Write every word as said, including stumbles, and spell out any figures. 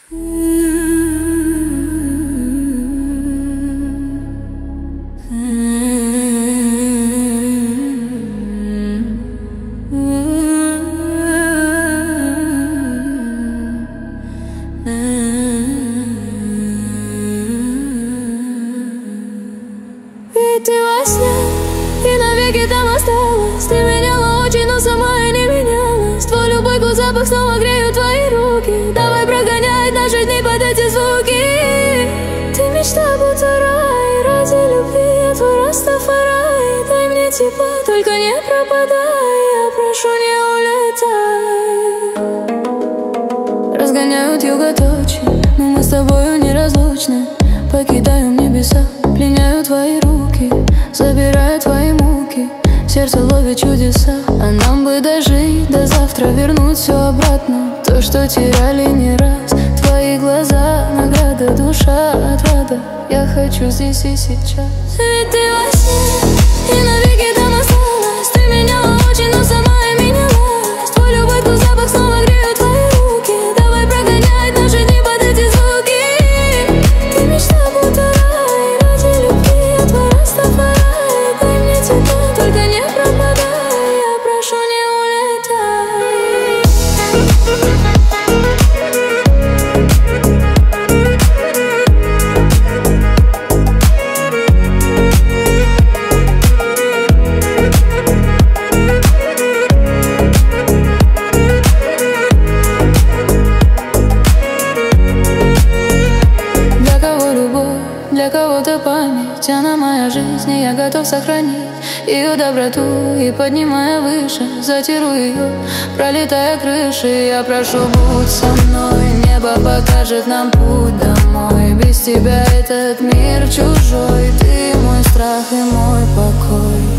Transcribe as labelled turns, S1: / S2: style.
S1: Ведь ты во сне и навеки там осталась. Ты меняла очень, но сама и не менялась. Твой любой год запах снова греют твои руки. Давай прогонять наши дни под эти звуки. Ты мечта, будто рай, ради любви я твой Растафарай. Дай мне тепла, только не пропадай. Я прошу, не улетай. Разгоняют юготочи, но мы с тобою неразлучны. Покидаем небеса, пленяю твои руки, забираю твои муки. Сердце ловит чудеса, а нам бы дожить до завтра, вернуть все обратно, то, что теряли не раз. Твои глаза, награда, душа, отрада. Я хочу здесь и сейчас. Ведь ты во сне и навеки там осталась. Ты меняла очень, но сама и менялась. Твой любой вкус, запах снова греют твои руки. Давай прогонять наши дни под эти звуки. Ты мечта, будто рай, ради любви я твой Растафарай. Дай мне тепла, только не пропадай. Я прошу, не улетай. Для кого-то память, она моя жизнь, и я готов сохранить ее доброту. И поднимая выше, затиру ее, пролетая крыши. Я прошу, будь со мной, небо покажет нам путь домой. Без тебя этот мир чужой, ты мой страх и мой покой.